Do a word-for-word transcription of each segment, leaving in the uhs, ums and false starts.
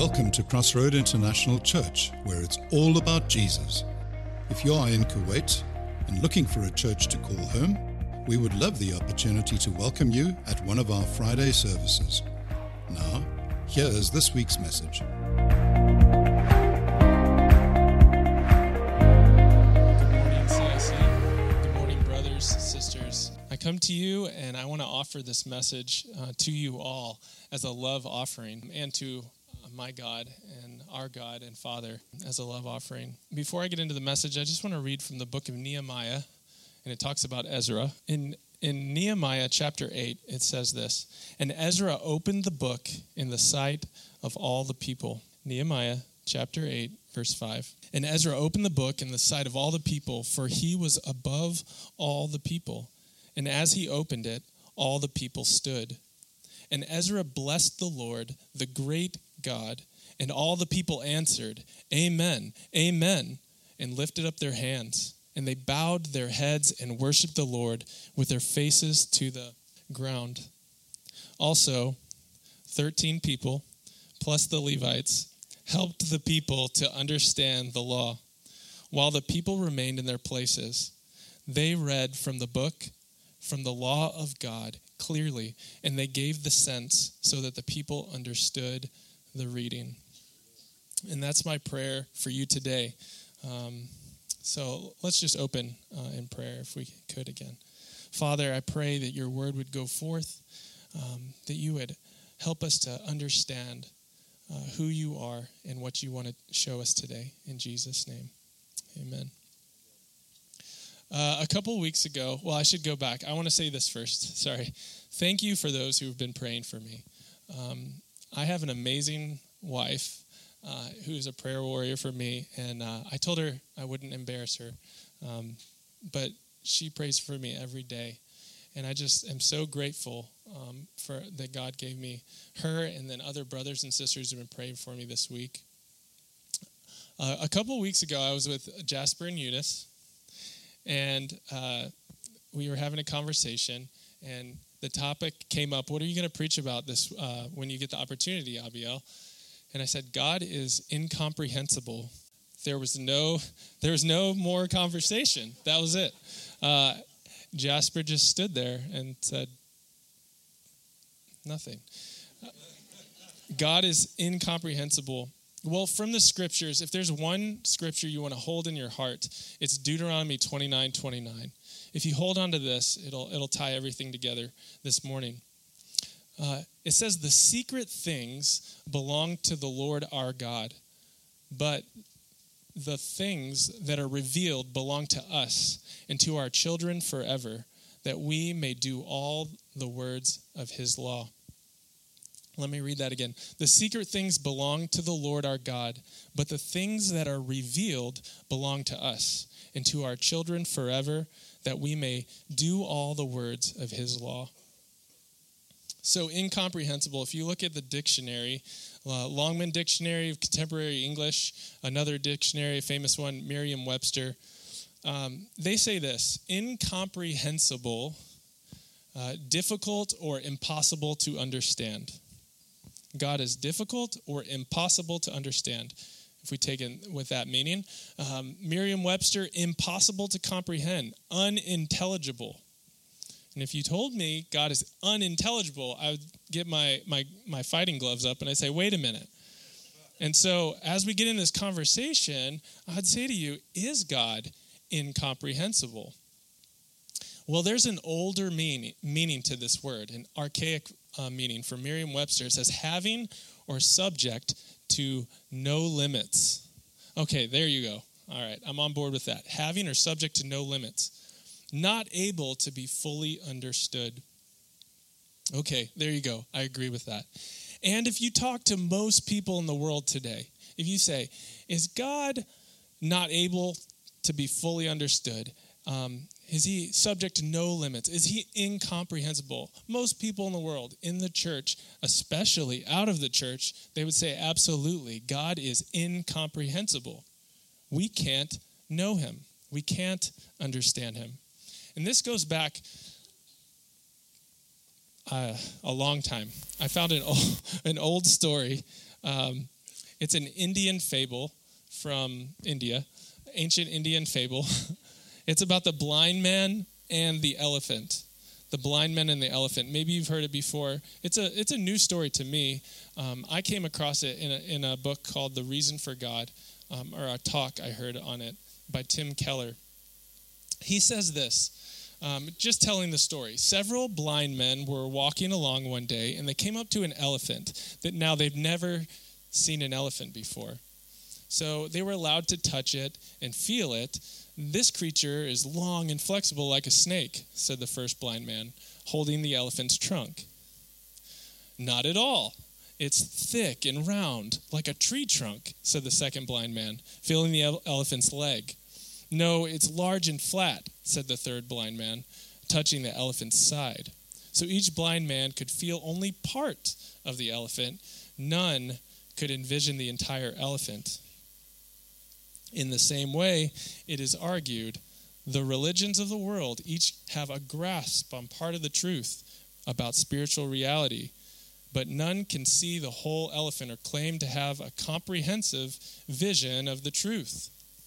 Welcome to Crossroad International Church, where it's all about Jesus. If you are in Kuwait and looking for a church to call home, we would love the opportunity to welcome you at one of our Friday services. Now, here is this week's message. Good morning, C I C. Good morning, brothers, sisters. I come to you and I want to offer this message uh, to you all as a love offering and to my God and our God and Father as a love offering. Before I get into the message, I just want to read from the book of Nehemiah, and it talks about Ezra. In in Nehemiah chapter eight, it says this, "And Ezra opened the book in the sight of all the people." Nehemiah chapter eight, verse five. "And Ezra opened the book in the sight of all the people, for he was above all the people. And as he opened it, all the people stood. And Ezra blessed the Lord, the great God, and all the people answered, 'Amen, amen,' and lifted up their hands. And they bowed their heads and worshiped the Lord with their faces to the ground. Also, thirteen people, plus the Levites, helped the people to understand the law. While the people remained in their places, they read from the book, from the law of God, clearly, and they gave the sense so that the people understood the reading." And that's my prayer for you today. Um, so let's just open uh, in prayer if we could again. Father, I pray that your word would go forth, um, that you would help us to understand uh, who you are and what you want to show us today. In Jesus' name, amen. Uh, a couple weeks ago, well, I should go back. I want to say this first. Sorry. Thank you for those who have been praying for me. Um, I have an amazing wife uh, who's a prayer warrior for me, and uh, I told her I wouldn't embarrass her, um, but she prays for me every day, and I just am so grateful um, for that God gave me her, and then other brothers and sisters who have been praying for me this week. Uh, a couple weeks ago, I was with Jasper and Eunice, and uh, we were having a conversation, and the topic came up, what are you going to preach about this uh, when you get the opportunity, Abiel? And I said, God is incomprehensible. There was no there was no more conversation. That was it. Uh, Jasper just stood there and said, nothing. God is incomprehensible. Well, from the scriptures, if there's one scripture you want to hold in your heart, it's Deuteronomy twenty-nine twenty-nine. If you hold on to this, it'll it'll tie everything together this morning. Uh, it says, "The secret things belong to the Lord our God, but the things that are revealed belong to us and to our children forever, that we may do all the words of his law." Let me read that again. "The secret things belong to the Lord our God, but the things that are revealed belong to us and to our children forever, that we may do all the words of his law." So incomprehensible. If you look at the dictionary, uh, Longman Dictionary of Contemporary English, another dictionary, a famous one, Merriam-Webster, um, they say this: incomprehensible, uh, difficult or impossible to understand. God is difficult or impossible to understand. If we take it with that meaning, um, Merriam-Webster, impossible to comprehend, unintelligible. And if you told me God is unintelligible, I would get my, my, my fighting gloves up and I'd say, wait a minute. And so as we get in this conversation, I'd say to you, is God incomprehensible? Well, there's an older meaning, meaning to this word, an archaic uh, meaning. For Merriam-Webster, it says having or subject to no limits. Okay, there you go. All right, I'm on board with that. Having or subject to no limits. Not able to be fully understood. Okay, there you go. I agree with that. And if you talk to most people in the world today, if you say, is God not able to be fully understood? Um, is he subject to no limits? Is he incomprehensible? Most people in the world, in the church, especially out of the church, they would say absolutely, God is incomprehensible. We can't know him. We can't understand him. And this goes back uh, a long time. I found an old, an old story um, It's an Indian fable from India, ancient Indian fable. It's about the blind man and the elephant. The blind man and the elephant. Maybe you've heard it before. It's a it's a new story to me. Um, I came across it in a, in a book called The Reason for God, um, or a talk I heard on it by Tim Keller. He says this, um, just telling the story. Several blind men were walking along one day, and they came up to an elephant that now they've never seen an elephant before. So they were allowed to touch it and feel it. This creature is long and flexible like a snake, said the first blind man, holding the elephant's trunk. Not at all. It's thick and round, like a tree trunk, said the second blind man, feeling the ele- elephant's leg. No, it's large and flat, said the third blind man, touching the elephant's side. So each blind man could feel only part of the elephant. None could envision the entire elephant. In the same way, it is argued, the religions of the world each have a grasp on part of the truth about spiritual reality, but none can see the whole elephant or claim to have a comprehensive vision of the truth.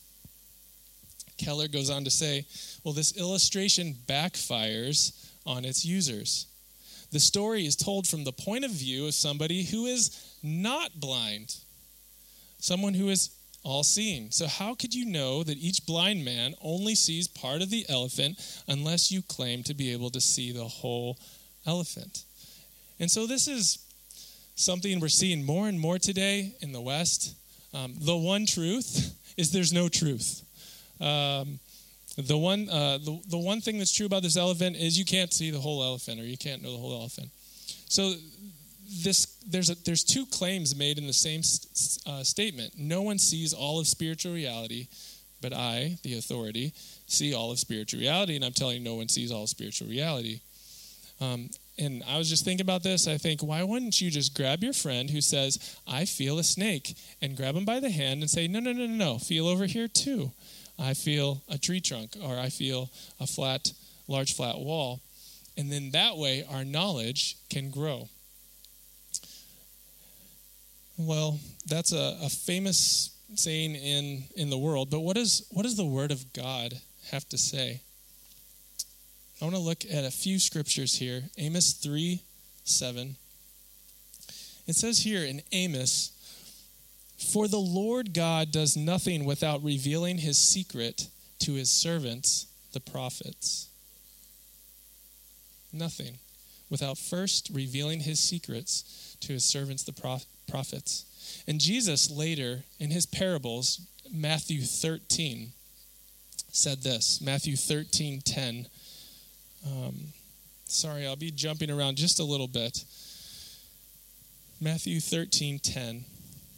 Keller goes on to say, well, this illustration backfires on its users. The story is told from the point of view of somebody who is not blind, someone who is all-seeing. So how could you know that each blind man only sees part of the elephant unless you claim to be able to see the whole elephant? And so this is something we're seeing more and more today in the West. Um, the one truth is there's no truth. Um, the one uh, the, the one thing that's true about this elephant is you can't see the whole elephant, or you can't know the whole elephant. So This there's a, there's two claims made in the same uh, statement. No one sees all of spiritual reality, but I, the authority, see all of spiritual reality, and I'm telling you, no one sees all of spiritual reality. Um, and I was just thinking about this. I think, why wouldn't you just grab your friend who says, I feel a snake, and grab him by the hand and say, no, no, no, no, no, feel over here too. I feel a tree trunk, or I feel a flat, large flat wall. And then that way, our knowledge can grow. Well, that's a, a famous saying in, in the world, but what is what does the Word of God have to say? I want to look at a few scriptures here. Amos three seven. It says here in Amos, for the Lord God does nothing without revealing his secret to his servants, the prophets. Nothing without first revealing his secrets to his servants, the prophets. prophets. And Jesus later, in his parables, Matthew thirteen, said this. Matthew thirteen ten. Um, sorry, I'll be jumping around just a little bit. Matthew thirteen ten.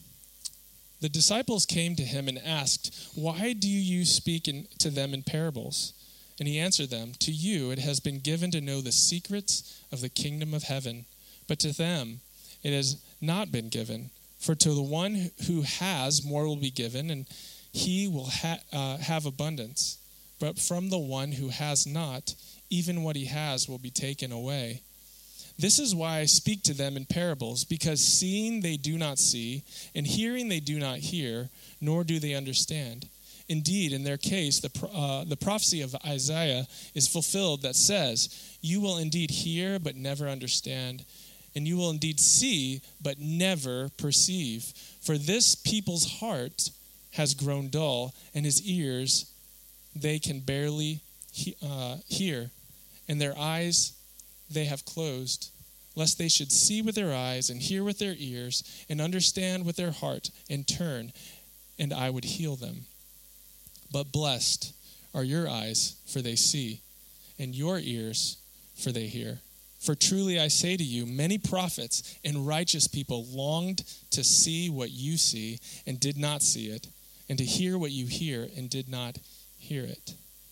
The disciples came to him and asked, why do you speak in, to them in parables? And he answered them, to you it has been given to know the secrets of the kingdom of heaven, but to them it has not been given. For to the one who has, more will be given, and he will ha- uh, have abundance. But from the one who has not, even what he has will be taken away. This is why I speak to them in parables, because seeing they do not see, and hearing they do not hear, nor do they understand. Indeed, in their case, the uh, the prophecy of Isaiah is fulfilled that says, you will indeed hear, but never understand. And you will indeed see, but never perceive. For this people's heart has grown dull, and his ears they can barely he, uh, hear, and their eyes they have closed, lest they should see with their eyes, and hear with their ears, and understand with their heart, and turn, and I would heal them. But blessed are your eyes, for they see, and your ears, for they hear. For truly I say to you, many prophets and righteous people longed to see what you see and did not see it, and to hear what you hear and did not hear it.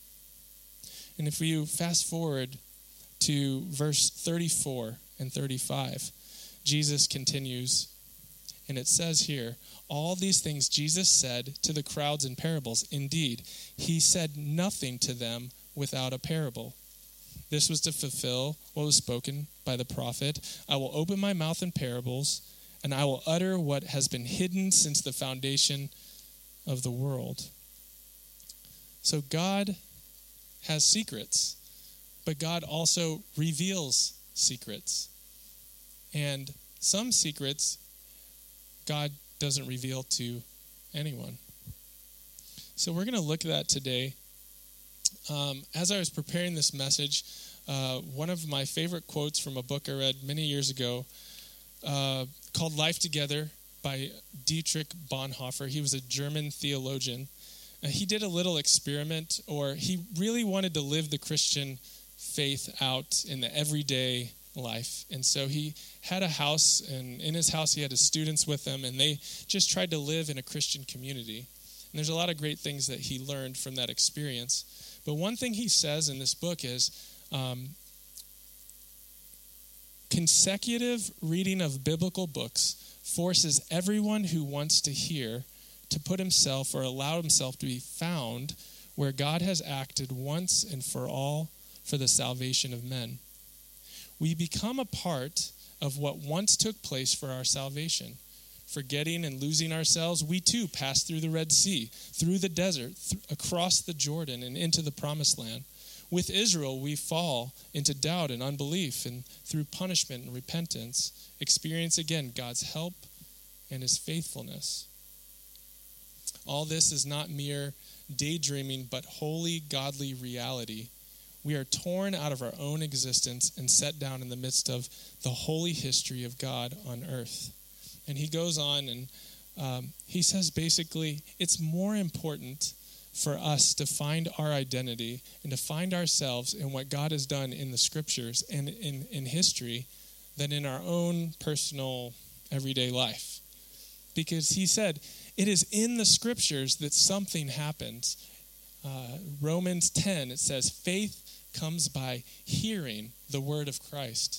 And if you fast forward to verse thirty-four and thirty-five, Jesus continues, and it says here, all these things Jesus said to the crowds in parables. Indeed, he said nothing to them without a parable. This was to fulfill what was spoken by the prophet. I will open my mouth in parables. and I will utter what has been hidden since the foundation of the world. So God has secrets, but God also reveals secrets. And some secrets God doesn't reveal to anyone. So we're going to look at that today. Um, as I was preparing this message, uh, one of my favorite quotes from a book I read many years ago uh, called Life Together by Dietrich Bonhoeffer. He was a German theologian. Uh, he did a little experiment, or he really wanted to live the Christian faith out in the everyday life. And so he had a house, and in his house he had his students with him, and they just tried to live in a Christian community. And there's a lot of great things that he learned from that experience. But one thing he says in this book is um, consecutive reading of biblical books forces everyone who wants to hear to put himself or allow himself to be found where God has acted once and for all for the salvation of men. We become a part of what once took place for our salvation. Forgetting and losing ourselves, we too pass through the Red Sea, through the desert, th- across the Jordan, and into the Promised Land. With Israel, we fall into doubt and unbelief, and through punishment and repentance, experience again God's help and his faithfulness. All this is not mere daydreaming, but holy, godly reality. We are torn out of our own existence and set down in the midst of the holy history of God on earth. And he goes on and um, he says basically, it's more important for us to find our identity and to find ourselves in what God has done in the scriptures and in, in history than in our own personal everyday life. Because he said, it is in the scriptures that something happens. Uh, Romans ten, it says, faith comes by hearing the word of Christ.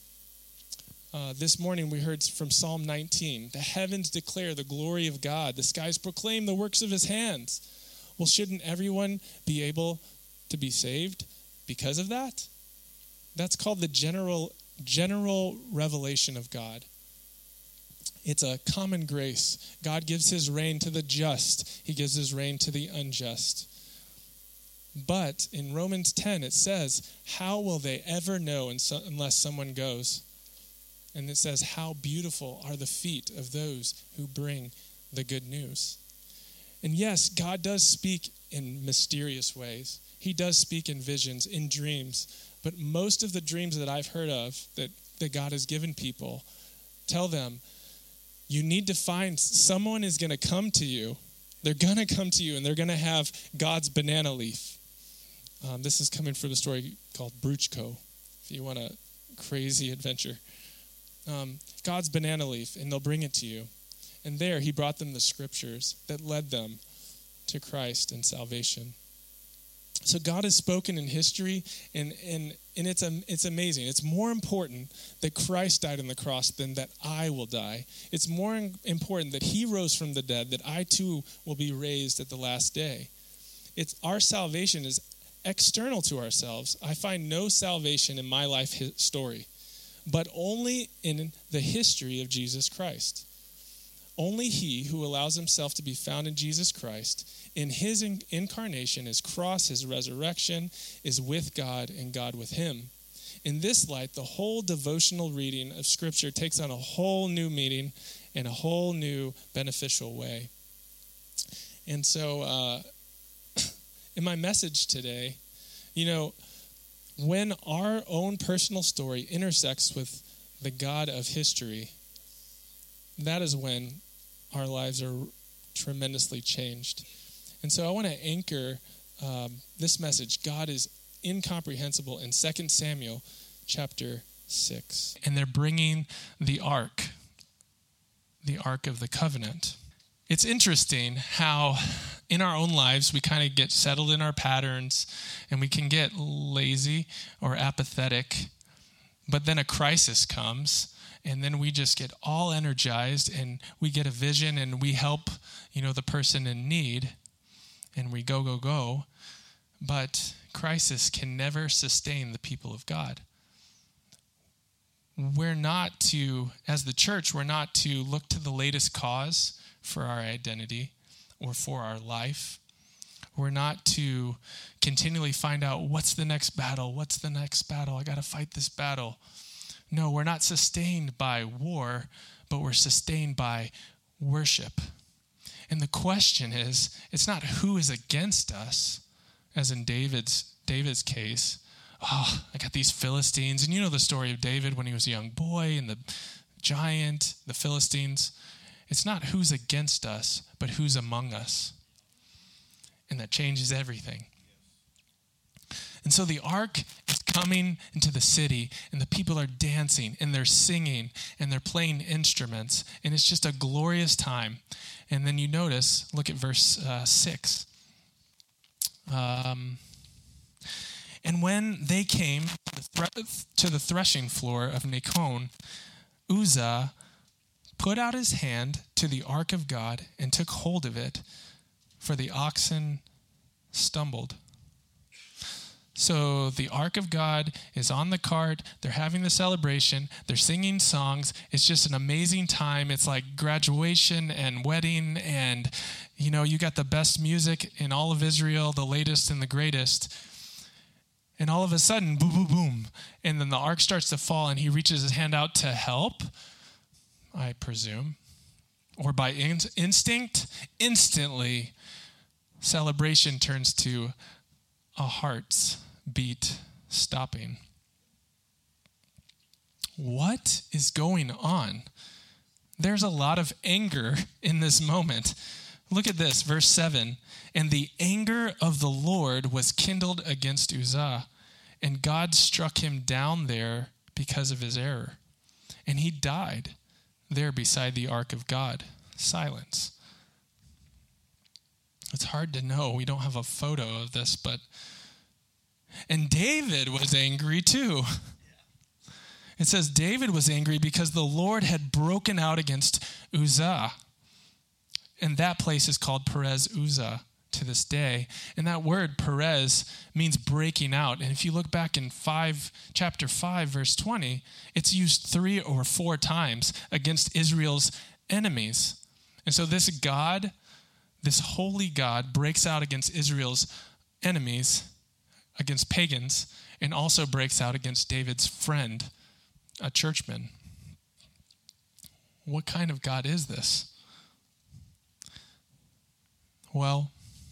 Uh, this morning we heard from Psalm nineteen, the heavens declare the glory of God, the skies proclaim the works of his hands. Well, shouldn't everyone be able to be saved because of that? That's called the general general revelation of God. It's a common grace. God gives his rain to the just. He gives his rain to the unjust. But in Romans ten, it says, how will they ever know unless someone goes? And it says, how beautiful are the feet of those who bring the good news. And yes, God does speak in mysterious ways. He does speak in visions, in dreams. But most of the dreams that I've heard of that, that God has given people tell them, you need to find someone is going to come to you. They're going to come to you and they're going to have God's banana leaf. Um, this is coming from a story called Bruchko, if you want a crazy adventure. Um, God's banana leaf, and they'll bring it to you. And there he brought them the scriptures that led them to Christ and salvation. So God has spoken in history, and, and, and it's, um, it's amazing. It's more important that Christ died on the cross than that I will die. It's more important that he rose from the dead, that I too will be raised at the last day. It's our salvation is external to ourselves. I find no salvation in my life story, but only in the history of Jesus Christ. Only he who allows himself to be found in Jesus Christ, in his incarnation, his cross, his resurrection, is with God and God with him. In this light, the whole devotional reading of Scripture takes on a whole new meaning and a whole new beneficial way. And so uh, in my message today, you know, when our own personal story intersects with the God of history, that is when our lives are tremendously changed. And so I want to anchor um, this message. God is incomprehensible in Second Samuel chapter six. And they're bringing the ark, the ark of the covenant. It's interesting how in our own lives we kind of get settled in our patterns and we can get lazy or apathetic. But then a crisis comes. And then we just get all energized and we get a vision and we help, you know, the person in need and we go, go, go. But crisis can never sustain the people of God. we're not to, as the church, we're not to look to the latest cause for our identity or for our life. We're not to continually find out what's the next battle, what's the next battle, I got to fight this battle. No, we're not sustained by war, but we're sustained by worship. And the question is, it's not who is against us, as in David's David's case. Oh, I got these Philistines. And you know the story of David when he was a young boy and the giant, the Philistines. It's not who's against us, but who's among us. And that changes everything. And so the ark is coming into the city, and the people are dancing, and they're singing, and they're playing instruments, and it's just a glorious time. And then you notice, look at verse uh, six. Um, and when they came to the threshing floor of Nacon, Uzzah put out his hand to the ark of God and took hold of it, for the oxen stumbled. So the ark of God is on the cart. They're having the celebration. They're singing songs. It's just an amazing time. It's like graduation and wedding, and you know, you got the best music in all of Israel, the latest and the greatest. And all of a sudden, boom, boom, boom. And then the ark starts to fall, and he reaches his hand out to help, I presume. Or by in- instinct, instantly, celebration turns to a heart's beat stopping. What is going on? There's a lot of anger in this moment. Look at this, verse seven. And the anger of the Lord was kindled against Uzzah, and God struck him down there because of his error. And he died there beside the ark of God. Silence. It's hard to know. We don't have a photo of this, but... And David was angry too. It says David was angry because the Lord had broken out against Uzzah. And that place is called Perez Uzzah to this day. And that word Perez means breaking out. And if you look back in five, chapter five, verse twenty, it's used three or four times against Israel's enemies. And so this God, this holy God, breaks out against Israel's enemies, against pagans, and also breaks out against David's friend, a churchman. What kind of God is this? Well,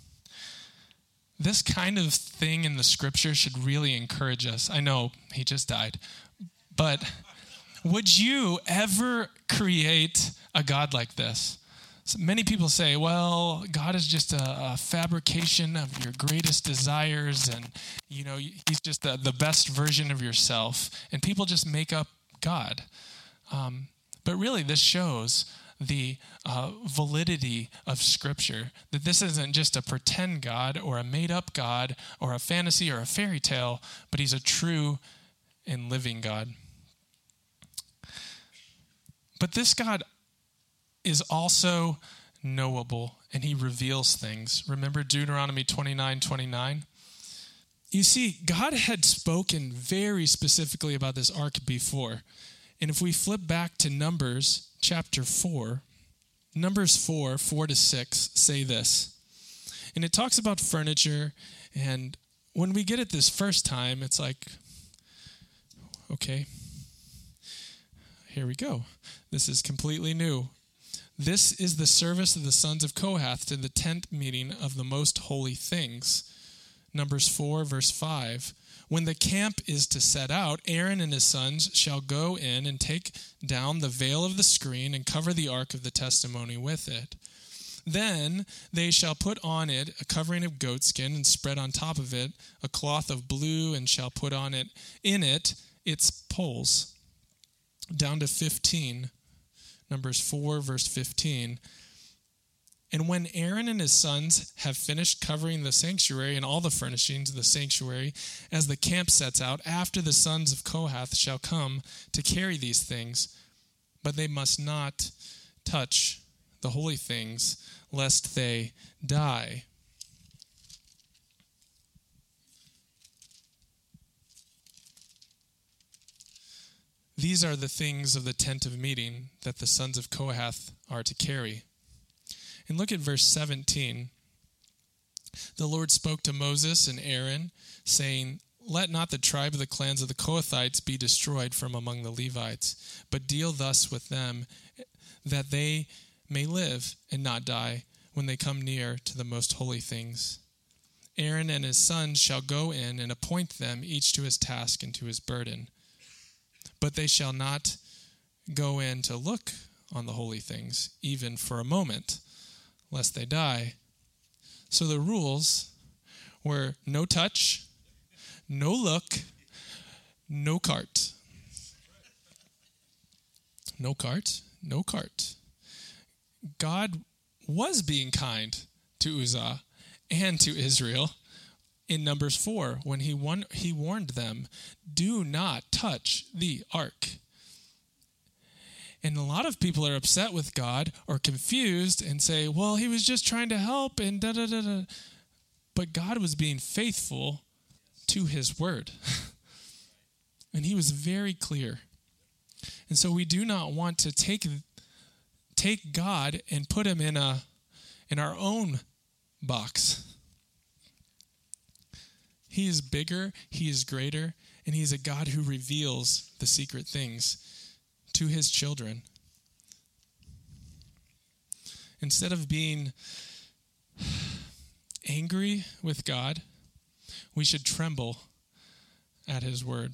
this kind of thing in the scripture should really encourage us. I know he just died, but would you ever create a God like this? So many people say, well, God is just a, a fabrication of your greatest desires, and you know, he's just the, the best version of yourself, and people just make up God. Um, but really, this shows the uh, validity of Scripture, that this isn't just a pretend God or a made-up God or a fantasy or a fairy tale, but he's a true and living God. But this God is also knowable, and he reveals things. Remember Deuteronomy twenty-nine twenty-nine? You see, God had spoken very specifically about this ark before. And if we flip back to Numbers chapter four, Numbers four, four to six say this. And it talks about furniture, and when we get it this first time, it's like, okay, here we go. This is completely new. This is the service of the sons of Kohath to the tent meeting of the most holy things. Numbers four, verse five. When the camp is to set out, Aaron and his sons shall go in and take down the veil of the screen and cover the ark of the testimony with it. Then they shall put on it a covering of goatskin and spread on top of it a cloth of blue, and shall put on it in it its poles. Down to fifteen. Numbers four, verse fifteen. And when Aaron and his sons have finished covering the sanctuary and all the furnishings of the sanctuary, as the camp sets out, after the sons of Kohath shall come to carry these things, but they must not touch the holy things, lest they die. these are the things of the tent of meeting that the sons of Kohath are to carry. And look at verse seventeen. The Lord spoke to Moses and Aaron, saying, let not the tribe of the clans of the Kohathites be destroyed from among the Levites, but deal thus with them, that they may live and not die when they come near to the most holy things. Aaron and his sons shall go in and appoint them each to his task and to his burden. But they shall not go in to look on the holy things, even for a moment, lest they die. So the rules were no touch, no look, no cart. No cart, no cart. God was being kind to Uzzah and to Israel in Numbers four when he won, he warned them, do not touch the ark. And a lot of people are upset with God or confused and say, well, he was just trying to help and da da da da. But God was being faithful to his word. And he was very clear. And so we do not want to take take God and put him in a in our own box. He is bigger, he is greater, and he is a God who reveals the secret things to his children. Instead of being angry with God, we should tremble at his word.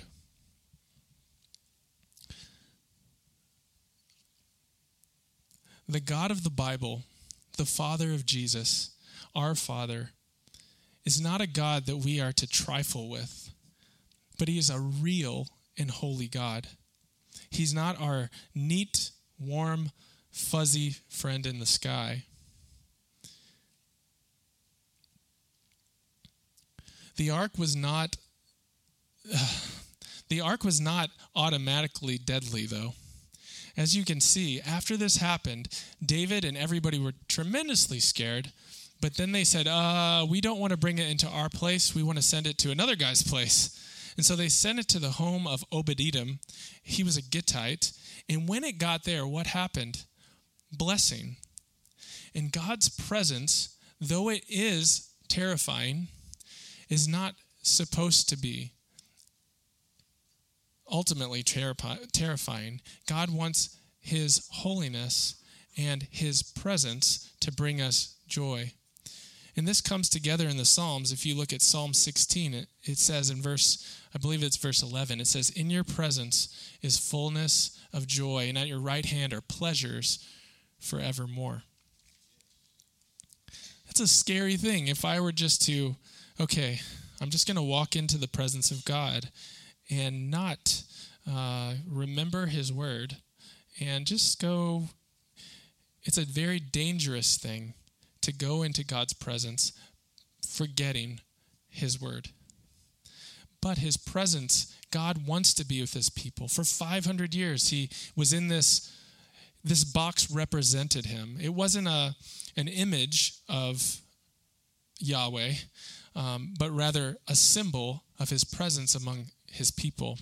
The God of the Bible, the Father of Jesus, our Father, is not a God that we are to trifle with, but he is a real and holy God. He's not our neat, warm, fuzzy friend in the sky. The ark was not uh, the ark was not automatically deadly, though. As you can see, after this happened, David and everybody were tremendously scared, but then they said, uh, we don't want to bring it into our place. We want to send it to another guy's place. And so they sent it to the home of Obed-Edom. He was a Gittite. And when it got there, what happened? Blessing. And God's presence, though it is terrifying, is not supposed to be ultimately terrifi- terrifying. God wants his holiness and his presence to bring us joy. And this comes together in the Psalms. If you look at Psalm sixteen, it, it says in verse, I believe it's verse eleven, it says, in your presence is fullness of joy, and at your right hand are pleasures forevermore. That's a scary thing. If I were just to, okay, I'm just going to walk into the presence of God and not uh, remember his word and just go, it's a very dangerous thing to go into God's presence forgetting his word. But his presence, God wants to be with his people. For five hundred years, he was in this, this box represented him. It wasn't a an image of Yahweh, um, but rather a symbol of his presence among his people.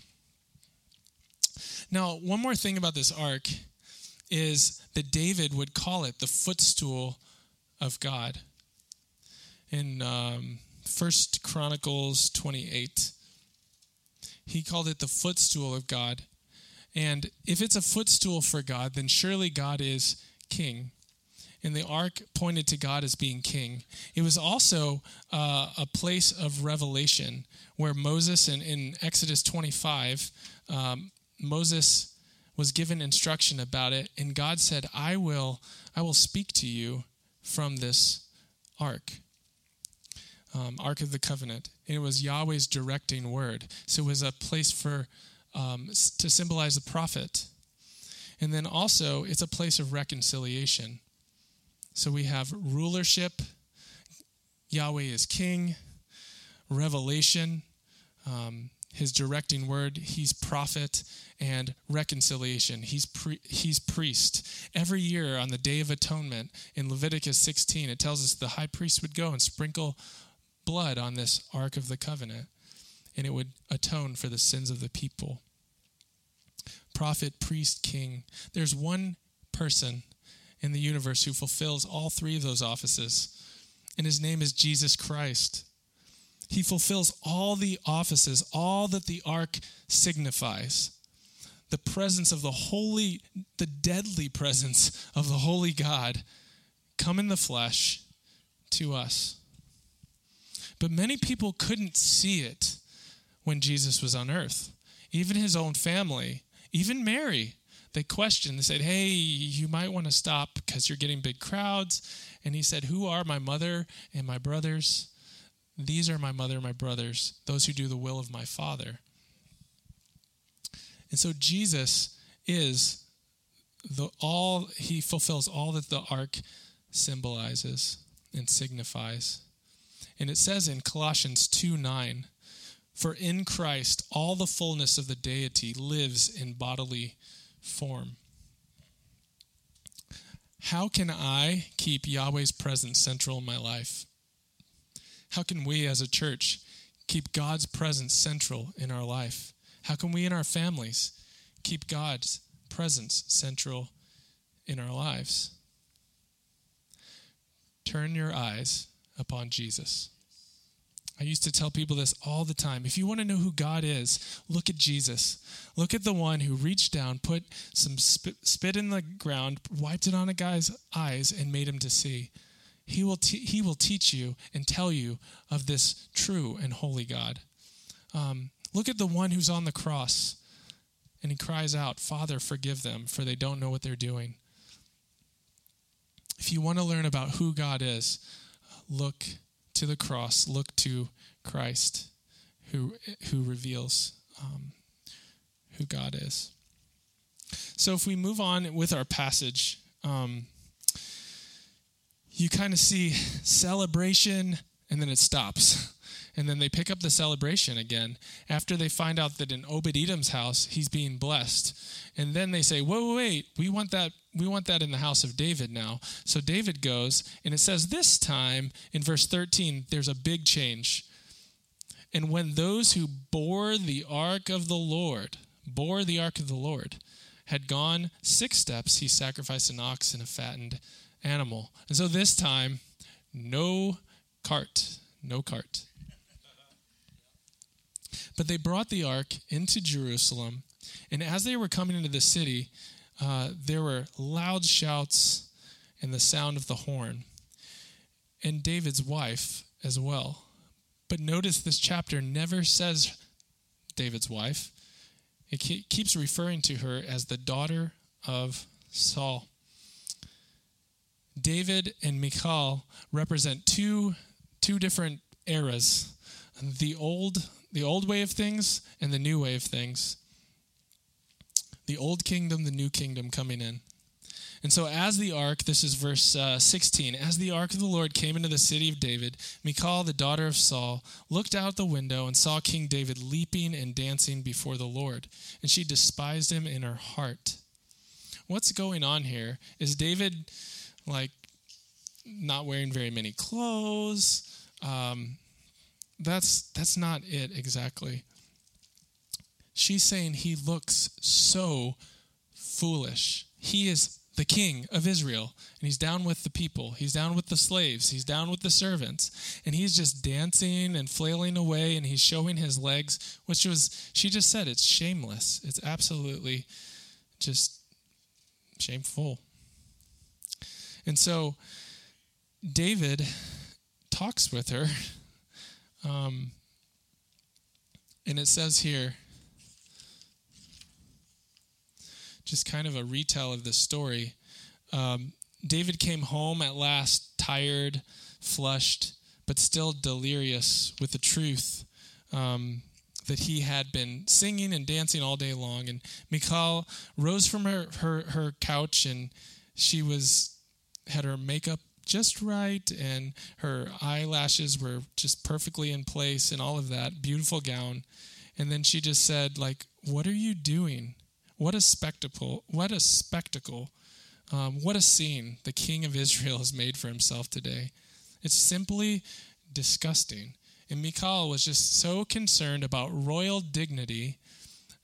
Now, one more thing about this ark is that David would call it the footstool of God. In um, First Chronicles twenty-eight, he called it the footstool of God. And if it's a footstool for God, then surely God is king. And the ark pointed to God as being king. It was also uh, a place of revelation where Moses, in, in Exodus twenty-five, um, Moses was given instruction about it, and God said, I will, I will speak to you from this ark, um, Ark of the Covenant. And it was Yahweh's directing word. So it was a place for um, to symbolize the prophet. And then also, it's a place of reconciliation. So we have rulership, Yahweh is king, revelation, um, his directing word, he's prophet, and reconciliation, he's pre- he's priest. Every year on the Day of Atonement in Leviticus sixteen, it tells us the high priest would go and sprinkle blood on this Ark of the Covenant, and it would atone for the sins of the people. prophet, priest, king. There's one person in the universe who fulfills all three of those offices, and his name is Jesus Christ. He fulfills all the offices, all that the ark signifies. The presence of the holy, the deadly presence of the holy God come in the flesh to us. But many people couldn't see it when Jesus was on earth. Even his own family, even Mary, they questioned. They said, hey, you might want to stop because you're getting big crowds. And he said, who are my mother and my brothers? These are my mother and my brothers, those who do the will of my Father. And so Jesus is the all, he fulfills all that the ark symbolizes and signifies. And it says in Colossians two nine, for in Christ all the fullness of the deity lives in bodily form. How can I keep Yahweh's presence central in my life? How can we as a church keep God's presence central in our life? How can we in our families keep God's presence central in our lives? Turn your eyes upon Jesus. I used to tell people this all the time. If you want to know who God is, look at Jesus. Look at the one who reached down, put some spit, spit in the ground, wiped it on a guy's eyes, and made him to see. He will te- he will teach you and tell you of this true and holy God. Um, look at the one who's on the cross, and he cries out, Father, forgive them, for they don't know what they're doing. If you want to learn about who God is, look to the cross, look to Christ, who who reveals um, who God is. So if we move on with our passage, um, you kind of see celebration, and then it stops. And then they pick up the celebration again after they find out that in Obed-Edom's house, he's being blessed. And then they say, whoa, wait, wait, we want that we want that in the house of David now. So David goes, and it says this time in verse thirteen, there's a big change. And when those who bore the ark of the Lord, bore the ark of the Lord, had gone six steps, he sacrificed an ox and a fattened animal. And so this time, no cart, no cart. But they brought the ark into Jerusalem, and as they were coming into the city, uh, there were loud shouts and the sound of the horn, and David's wife as well. But notice this chapter never says David's wife. It ke- keeps referring to her as the daughter of Saul. David and Michal represent two, two different eras. The old The old way of things and the new way of things. The old kingdom, the new kingdom coming in. And so as the ark, this is verse uh, sixteen, as the ark of the Lord came into the city of David, Michal, the daughter of Saul, looked out the window and saw King David leaping and dancing before the Lord. And she despised him in her heart. What's going on here? Is David, like, not wearing very many clothes? Um... That's that's not it exactly. She's saying he looks so foolish. He is the king of Israel, and he's down with the people. He's down with the slaves. He's down with the servants, and he's just dancing and flailing away, and he's showing his legs, which was, she just said, it's shameless. It's absolutely just shameful. And so David talks with her. Um, and it says here, just kind of a retell of this story. Um, David came home at last, tired, flushed, but still delirious with the truth um, that he had been singing and dancing all day long. And Michal rose from her, her, her couch, and she was had her makeup just right, and her eyelashes were just perfectly in place and all of that, beautiful gown. And then she just said, like, what are you doing? What a spectacle, what a spectacle, um, what a scene the king of Israel has made for himself today. It's simply disgusting. And Michal was just so concerned about royal dignity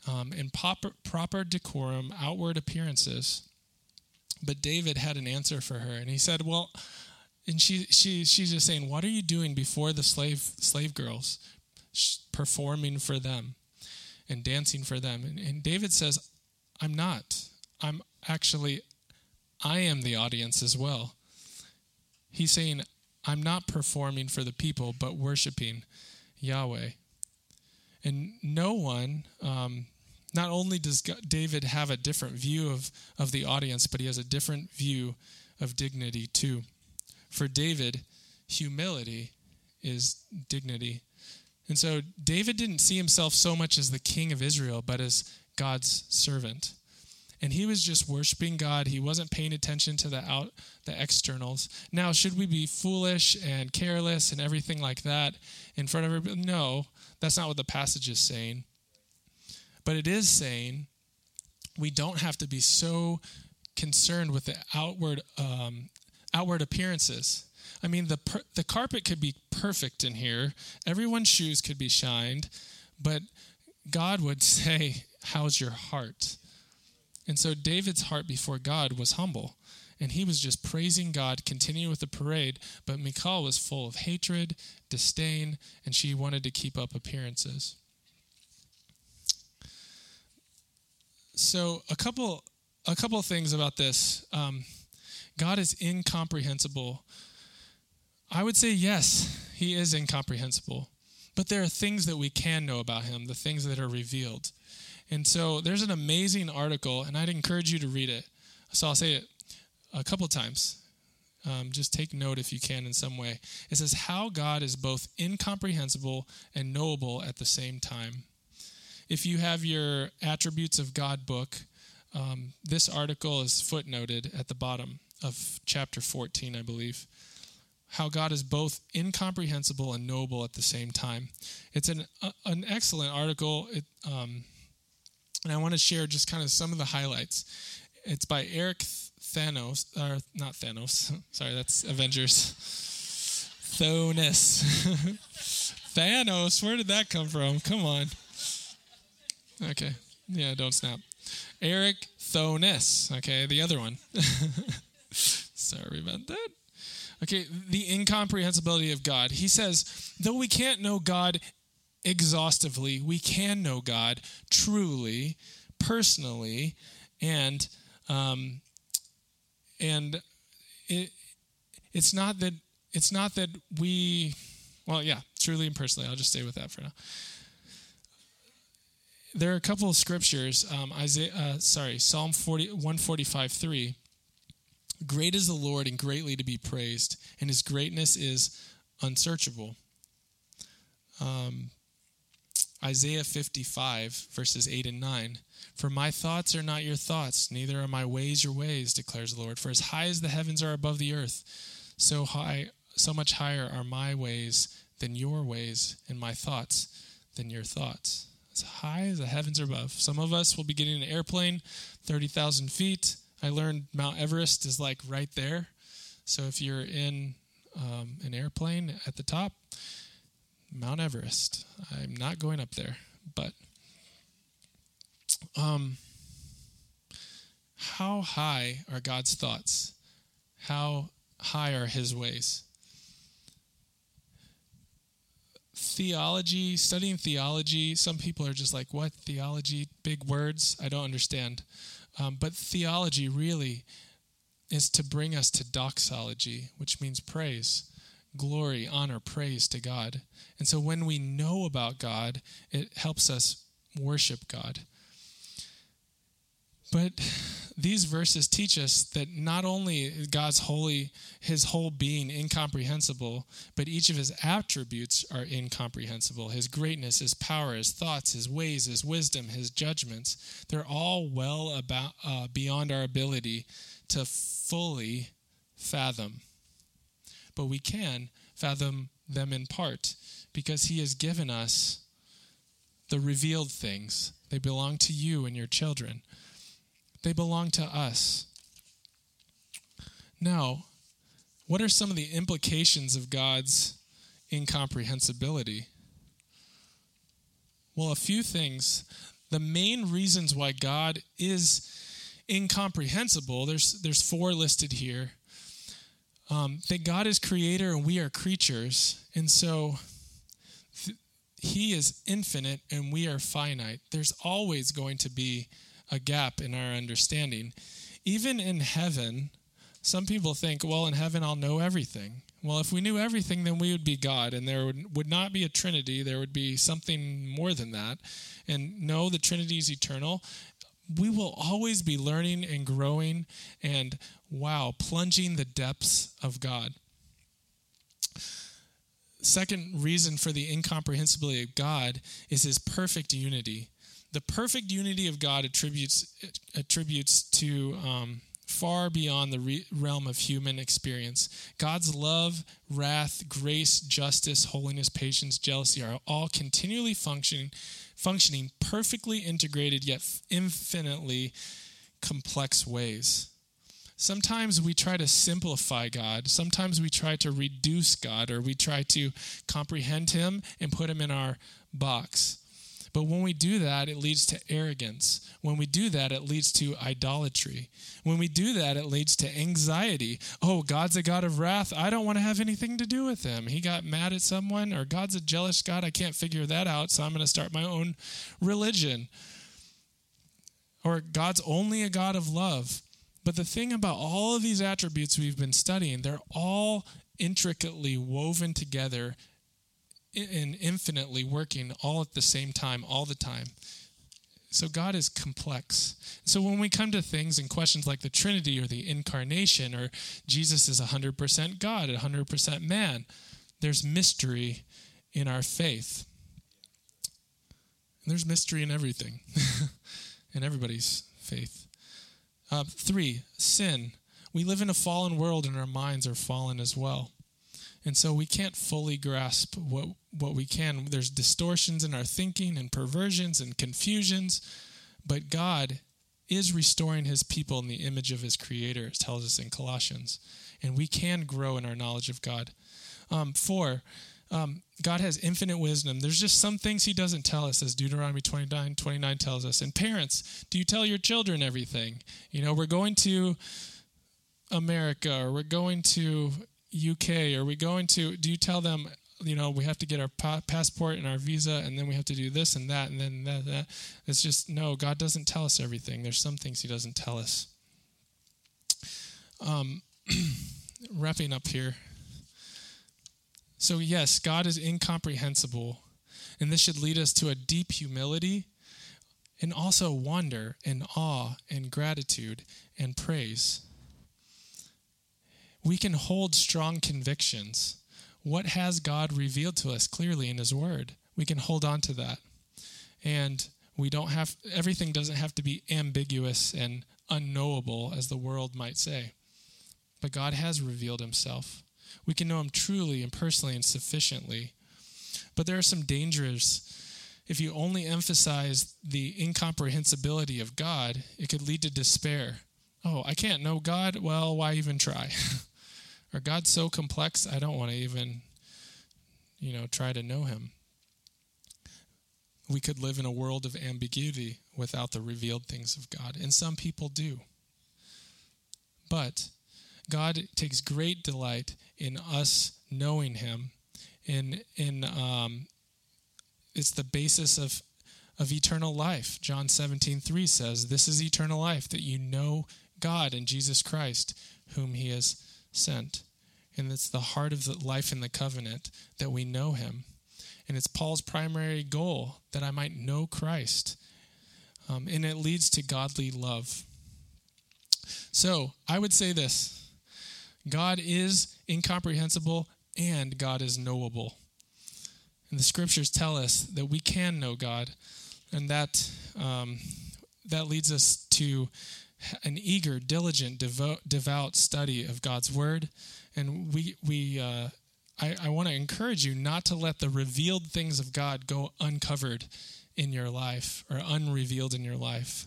um, and proper, proper decorum, outward appearances. But David had an answer for her, and he said, well, and she she she's just saying, what are you doing before the slave slave girls, performing for them and dancing for them? And, and David says, I'm not. I'm actually, I am the audience as well. He's saying, I'm not performing for the people, but worshiping Yahweh. And no one, um, not only does God, David have a different view of, of the audience, but he has a different view of dignity too. For David, humility is dignity. And so David didn't see himself so much as the king of Israel, but as God's servant. And he was just worshiping God. He wasn't paying attention to the out the externals. Now, should we be foolish and careless and everything like that in front of everybody? No, that's not what the passage is saying. But it is saying we don't have to be so concerned with the outward um, outward appearances. I mean, the per- the carpet could be perfect in here. Everyone's shoes could be shined. But God would say, how's your heart? And so David's heart before God was humble, and he was just praising God, continuing with the parade, but Michal was full of hatred, disdain, and she wanted to keep up appearances. So a couple a couple of things about this. Um, God is incomprehensible. I would say yes, he is incomprehensible, but there are things that we can know about him, the things that are revealed. And so there's an amazing article, and I'd encourage you to read it. So I'll say it a couple times. Um, just take note if you can in some way. It says, how God is both incomprehensible and knowable at the same time. If you have your Attributes of God book, um, this article is footnoted at the bottom of chapter fourteen, I believe. How God is both incomprehensible and knowable at the same time. It's an uh, an excellent article. It um And I want to share just kind of some of the highlights. It's by Eric Thanos, or not Thanos. Sorry, that's Avengers. Thonis. Thanos, where did that come from? Come on. Okay, yeah, don't snap. Eric Thonis, okay, the other one. Sorry about that. Okay, the incomprehensibility of God. He says, though we can't know God exhaustively, we can know God truly, personally, and um, and it it's not that it's not that we well yeah truly and personally. I'll just stay with that for now. There are a couple of scriptures. Um, Isaiah, uh, sorry, Psalm forty, one forty-five, three. Great is the Lord and greatly to be praised, and his greatness is unsearchable. Um, Isaiah fifty-five, verses eight and nine. For my thoughts are not your thoughts, neither are my ways your ways, declares the Lord. For as high as the heavens are above the earth, so high, so much higher are my ways than your ways, and my thoughts than your thoughts. As high as the heavens are above. Some of us will be getting an airplane, thirty thousand feet. I learned Mount Everest is like right there. So if you're in um, an airplane at the top, Mount Everest. I'm not going up there, but um, how high are God's thoughts? How high are his ways? Theology, studying theology, some people are just like, what, theology? Big words? I don't understand. Um, but theology really is to bring us to doxology, which means praise. Glory, honor, praise to God. And so when we know about God, it helps us worship God. But these verses teach us that not only is God's holy, his whole being incomprehensible, but each of his attributes are incomprehensible. His greatness, his power, his thoughts, his ways, his wisdom, his judgments, they're all well about uh, beyond our ability to fully fathom. But we can fathom them in part because he has given us the revealed things. They belong to you and your children. They belong to us. Now, what are some of the implications of God's incomprehensibility? Well, a few things. the main reasons why God is incomprehensible, there's there's four listed here. Um, that God is creator and we are creatures, and so th- he is infinite and we are finite. There's always going to be a gap in our understanding. Even in heaven, some people think, well, in heaven I'll know everything. Well, if we knew everything, then we would be God, and there would, would not be a Trinity. There would be something more than that. And no, the Trinity is eternal. We will always be learning and growing and, wow, plunging the depths of God. Second reason for the incomprehensibility of God is his perfect unity. The perfect unity of God attributes attributes to um, far beyond the re- realm of human experience. God's love, wrath, grace, justice, holiness, patience, jealousy are all continually functioning, functioning perfectly integrated yet infinitely complex ways. Sometimes we try to simplify God. Sometimes we try to reduce God, or we try to comprehend him and put him in our box. But when we do that, it leads to arrogance. When we do that, it leads to idolatry. When we do that, it leads to anxiety. Oh, God's a God of wrath. I don't want to have anything to do with him. He got mad at someone, or God's a jealous God. I can't figure that out, so I'm going to start my own religion. Or God's only a God of love. But the thing about all of these attributes we've been studying, they're all intricately woven together and infinitely working all at the same time, all the time. So God is complex. So when we come to things and questions like the Trinity or the Incarnation, or Jesus is one hundred percent God, one hundred percent man, there's mystery in our faith. And there's mystery in everything, in everybody's faith. Uh, three, sin. We live in a fallen world and our minds are fallen as well. And so we can't fully grasp what what we can. There's distortions in our thinking and perversions and confusions, but God is restoring his people in the image of his creator, it tells us in Colossians. And we can grow in our knowledge of God. Um, four, um, God has infinite wisdom. There's just some things he doesn't tell us, as Deuteronomy twenty-nine twenty-nine tells us. And parents, do you tell your children everything? You know, we're going to America, or we're going to U K, are we going to, do you tell them, you know, we have to get our pa- passport and our visa, and then we have to do this and that, and then that, that. It's just, no, God doesn't tell us everything. There's some things he doesn't tell us. Um, wrapping up here. So yes, God is incomprehensible, and this should lead us to a deep humility, and also wonder and awe and gratitude and praise. We can hold strong convictions. What has God revealed to us clearly in his word? We can hold on to that. And we don't have, everything doesn't have to be ambiguous and unknowable, as the world might say. But God has revealed himself. We can know him truly and personally and sufficiently. But there are some dangers. If you only emphasize the incomprehensibility of God, it could lead to despair. Oh, I can't know God? Well, why even try? Or God's so complex, I don't want to even, you know, try to know him. We could live in a world of ambiguity without the revealed things of God. And some people do. But God takes great delight in us knowing him. In, in, um, it's the basis of, of eternal life. John seventeen three says, this is eternal life, that you know God and Jesus Christ, whom he has sent. And it's the heart of the life in the covenant, that we know him. And it's Paul's primary goal, that I might know Christ. Um, and it leads to godly love. So I would say this: God is incomprehensible and God is knowable. And the scriptures tell us that we can know God, and that um, that leads us to an eager, diligent, devout, devout study of God's word. And we we uh, I, I want to encourage you not to let the revealed things of God go uncovered in your life, or unrevealed in your life.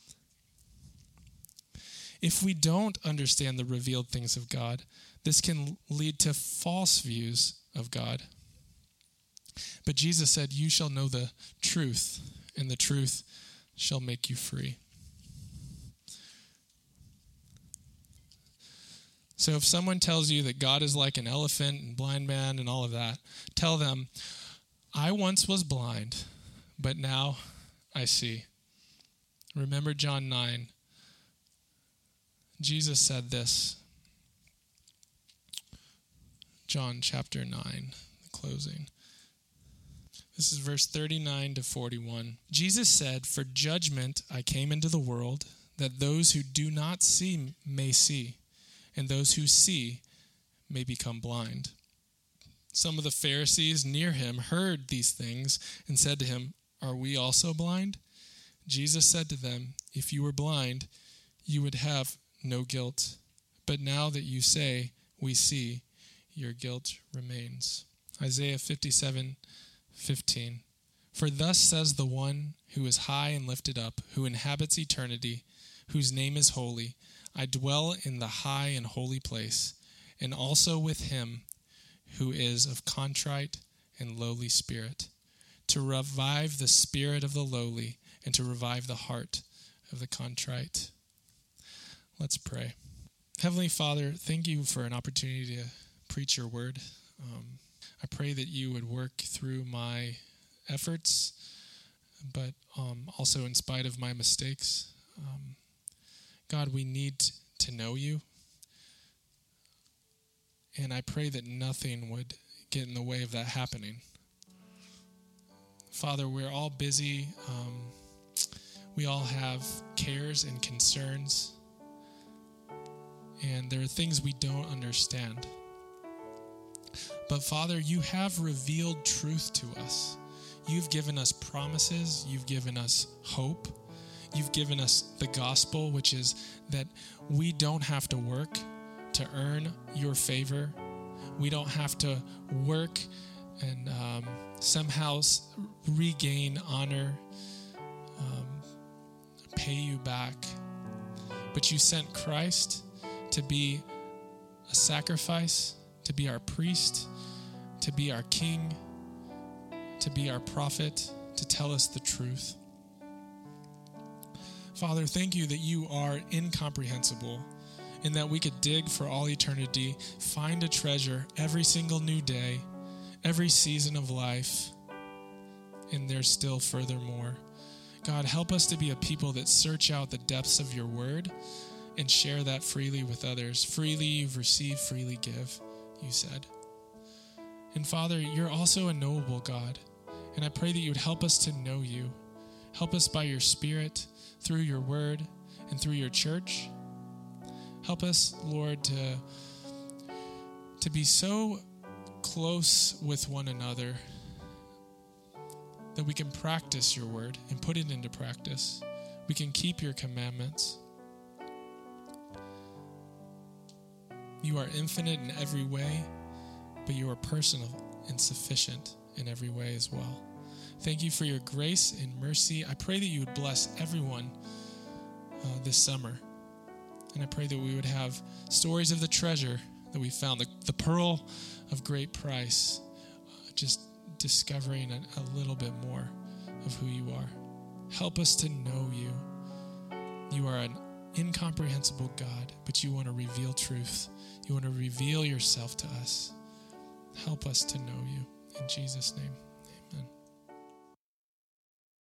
If we don't understand the revealed things of God, this can lead to false views of God. But Jesus said, you shall know the truth, and the truth shall make you free. So if someone tells you that God is like an elephant and blind man and all of that, tell them, I once was blind, but now I see. Remember John nine. Jesus said this. John chapter nine, closing. This is verse thirty-nine to forty-one. Jesus said, for judgment I came into the world, that those who do not see may see, and those who see may become blind. Some of the Pharisees near him heard these things and said to him, are we also blind? Jesus said to them, if you were blind, you would have no guilt. But now that you say, we see, your guilt remains. Isaiah fifty-seven fifteen. For thus says the one who is high and lifted up, who inhabits eternity, whose name is holy. I dwell in the high and holy place, and also with him who is of contrite and lowly spirit, to revive the spirit of the lowly and to revive the heart of the contrite. Let's pray. Heavenly Father, thank you for an opportunity to preach your word. Um, I pray that you would work through my efforts, but um, also in spite of my mistakes. Um, God, we need to know you. And I pray that nothing would get in the way of that happening. Father, we're all busy. Um, we all have cares and concerns. And there are things we don't understand. But Father, you have revealed truth to us. You've given us promises. You've given us hope. You've given us the gospel, which is that we don't have to work to earn your favor. We don't have to work and um, somehow regain honor, um, pay you back. But you sent Christ to be a sacrifice, to be our priest, to be our king, to be our prophet, to tell us the truth. Father, thank you that you are incomprehensible and that we could dig for all eternity, find a treasure every single new day, every season of life, and there's still furthermore. God, help us to be a people that search out the depths of your word and share that freely with others. Freely you've received, freely give, you said. And Father, you're also a knowable God, and I pray that you would help us to know you. Help us by your Spirit, through your word, and through your church. Help us, Lord, to, to be so close with one another that we can practice your word and put it into practice. We can keep your commandments. You are infinite in every way, but you are personal and sufficient in every way as well. Thank you for your grace and mercy. I pray that you would bless everyone uh, this summer. And I pray that we would have stories of the treasure that we found, the, the pearl of great price, uh, just discovering a, a little bit more of who you are. Help us to know you. You are an incomprehensible God, but you want to reveal truth. You want to reveal yourself to us. Help us to know you. In Jesus' name.